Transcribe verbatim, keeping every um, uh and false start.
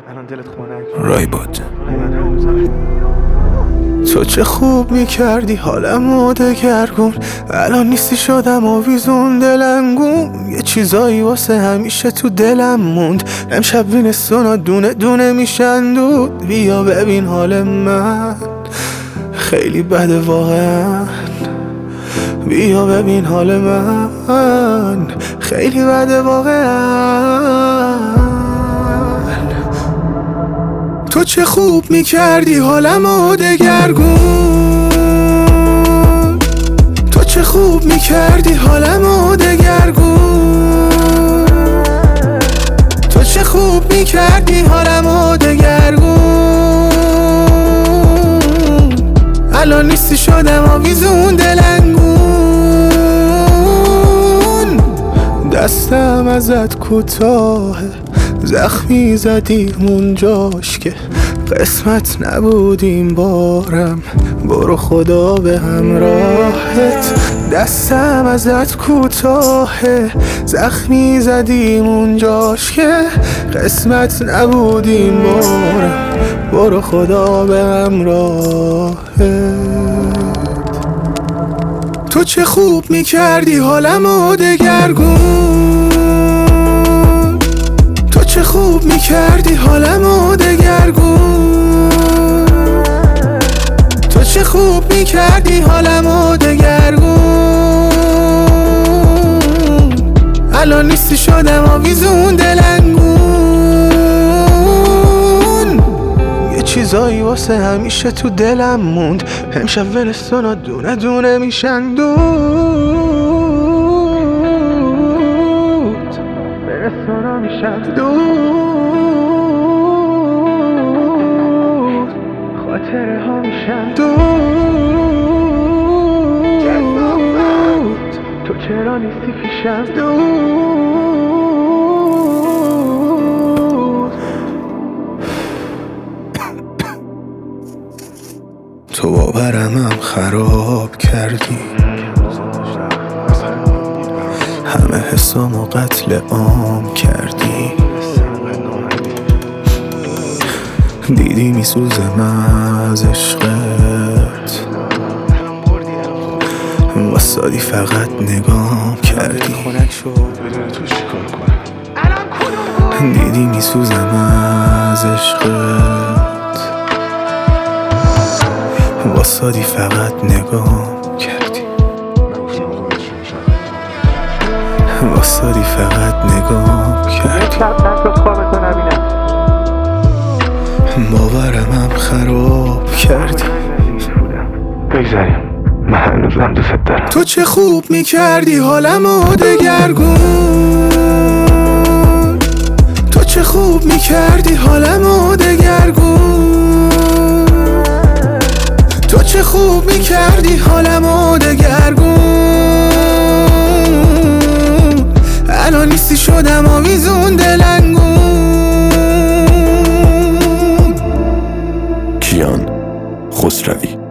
الان دلت خنک رایباد. تو چه خوب میکردی حالمو دگرگون، الان نیستی شدم آویزون دلنگون. یه چیزایی واسه همیشه تو دلم موند، امشب وینستونا دونه دونه میشن دود. بیا ببین حال من خیلی بده واقعا، بیا ببین حال من خیلی بده واقعا. تو چه خوب میکردی حالمو دگرگون، تو چه خوب میکردی حالمو دگرگون، تو چه خوب میکردی حالمو دگرگون. الان نیستی شدم آویزون دلنگون. دستم ازت کوتاهه، زخمی زدیم اونجاش که قسمت نبودیم بارم، برو خدا به همراهت. دستم ازت کوتاهه، زخمی زدیم اونجاش که قسمت نبودیم بارم، برو خدا به همراهت. تو چه خوب میکردی حالمو دگرگون، تو چه خوب میکردی حالمو دگرگون، تو چه خوب میکردی حالمو دگرگون. الان نیستی شدم آویزون دلنگون. یه چیزایی واسه همیشه تو دلم موند، امشب ونستونا دونه دونه میشن دود. ونستونا میشن دود، خاطره ها میشن دود. تو چرا نیستی پیشم دود. تو باورمم خراب کردی، همه حسامو قتل عام کردی. دیدی میسوزم از عشقت، واسادی فقط نگام کردی. دیدی میسوزم از عشقت، واسادی فقط نگام کردی. واسادی فقط نگام کردی. باورمم خراب کردی. بگذاریم، من هنوزم دوست دارم. تو چه خوب میکردی حالمو دگرگون، تو چه خوب میکردی حالمو دگرگون، تو چه خوب میکردی حالمو دگرگون. الان نیستی شدم آویزون دلنگون. کیان خسروی.